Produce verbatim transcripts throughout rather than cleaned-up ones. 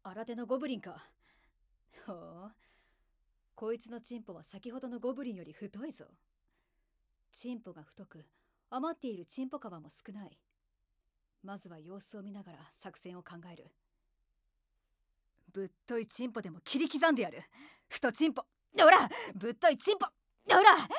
新手のゴブリンか。ほう、こいつのチンポは先ほどのゴブリンより太いぞ。チンポが太く、余っているチンポ皮も少ない。まずは様子を見ながら作戦を考える。ぶっといチンポでも切り刻んでやる。太チンポ、ほら、ぶっといチンポ、ほら。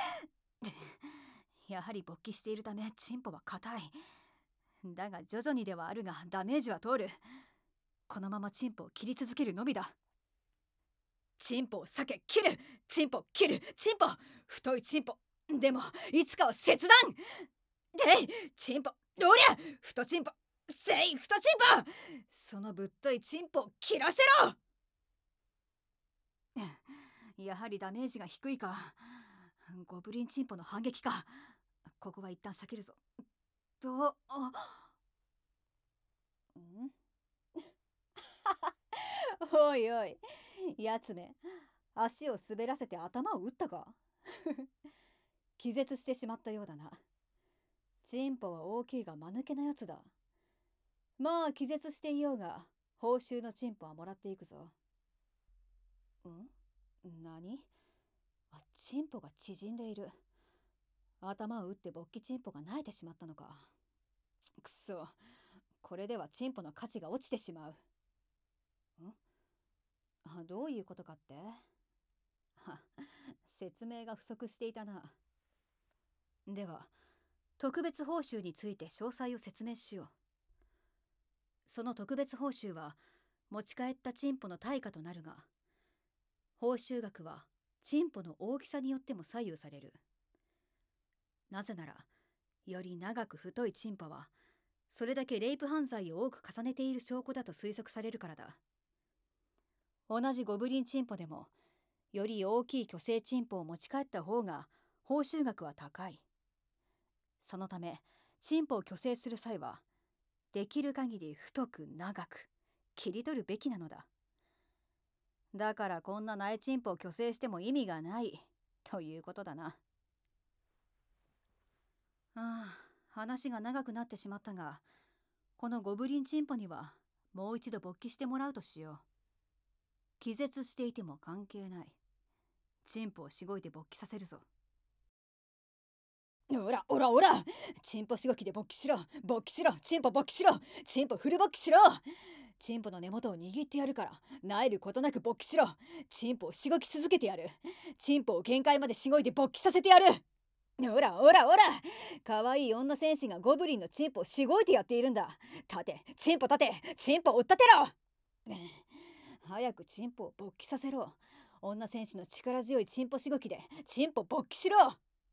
やはり勃起しているためチンポは硬い。だが徐々にではあるがダメージは通る。このままチンポを切り続けるのみだ。チンポを避け切る、チンポ切る、チンポ、太いチンポ、でもいつかは切断で、チンポ、おりゃ、太チンポ、せい太チンポ、そのぶっといチンポを切らせろ。やはりダメージが低いか。ゴブリンチンポの反撃か。ここは一旦避けるぞ。と、あんおいおい、やつめ、足を滑らせて頭を打ったか。気絶してしまったようだな。チンポは大きいが間抜けなやつだ。まあ気絶していようが報酬のチンポはもらっていくぞ。ん何あ、チンポが縮んでいる。頭を打って勃起チンポが萎えてしまったのか。くそ、これではチンポの価値が落ちてしまう。んあ、どういうことかって。は、説明が不足していたな。では特別報酬について詳細を説明しよう。その特別報酬は持ち帰ったチンポの対価となるが、報酬額はチンポの大きさによっても左右される。なぜなら、より長く太いチンポはそれだけレイプ犯罪を多く重ねている証拠だと推測されるからだ。同じゴブリンチンポでもより大きい巨星チンポを持ち帰った方が報酬額は高い。そのためチンポを去勢する際はできる限り太く長く切り取るべきなのだ。だからこんな苗チンポを去勢しても意味がないということだな。ああ、話が長くなってしまったが、このゴブリンチンポにはもう一度勃起してもらうとしよう。気絶していても関係ない。チンポをしごいて勃起させるぞ。おらおらおら、チンポしごきで勃起しろ、勃起しろ、チンポ勃起しろ、チンポフル勃起しろ。チンポの根元を握ってやるから萎えることなく勃起しろ。チンポをしごき続けてやる。チンポを限界までしごいで勃起させてやる。おらおらおら、かわいい女戦士がゴブリンのチンポをしごいてやっているんだ。立て、チンポ立て、チンポ追っ立てろ。早くチンポを勃起させろ。女戦士の力強いチンポしごきでチンポ勃起しろ。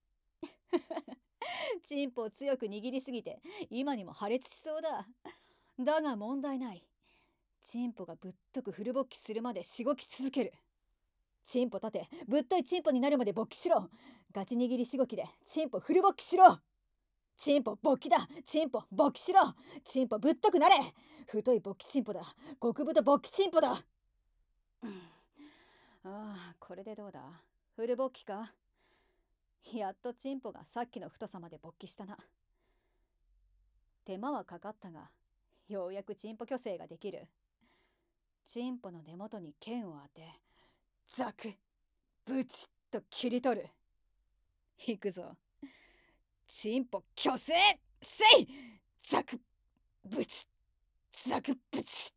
チンポを強く握りすぎて今にも破裂しそうだ。だが問題ない。チンポがぶっとくフル勃起するまでしごき続ける。チンポ立て、ぶっといチンポになるまで勃起しろ。ガチ握りしごきでチンポフル勃起しろ。チンポ勃起だ、チンポ勃起しろ。チンポぶっとくなれ。太い勃起チンポだ、極太勃起チンポだ。うん、ああ、これでどうだ。フル勃起か。やっとチンポがさっきの太さまで勃起したな。手間はかかったが、ようやくチンポ虚勢ができる。チンポの根元に剣を当て、ザクブチッと切り取る。いくぞ。チンポ虚勢せい、ザクブチザクブチ。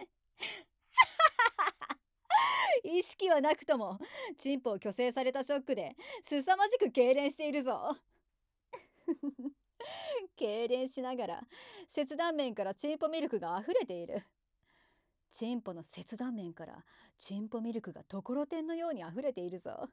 意識はなくともチンポを虚勢されたショックで凄まじく痙攣しているぞ。痙攣しながら切断面からチンポミルクがあふれている。チンポの切断面からチンポミルクがところてんのようにあふれているぞ。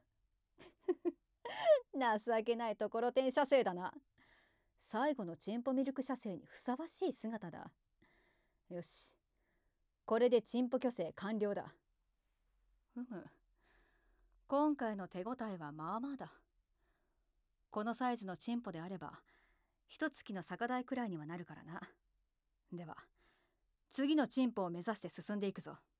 情けないところてん射精だな。最後のチンポミルク射精にふさわしい姿だ。よし、これでチンポ虚勢完了だ。ふむ、今回の手応えはまあまあだ。このサイズのチンポであれば一月の酒代くらいにはなるからな。では次のチンポを目指して進んでいくぞ。